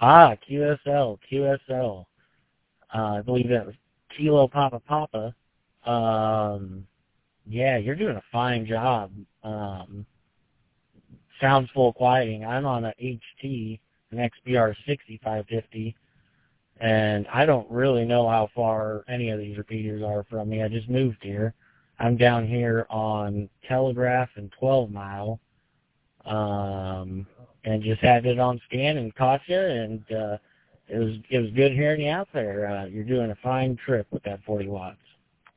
QSL. I believe that was Kilo Papa Papa. Yeah, you're doing a fine job. Sounds full quieting. I'm on a HT, an XBR 6550, and I don't really know how far any of these repeaters are from me. I just moved here. I'm down here on Telegraph and 12 Mile, and just had it on scan and caught you, and it was good hearing you out there. You're doing a fine trip with that 40 watts.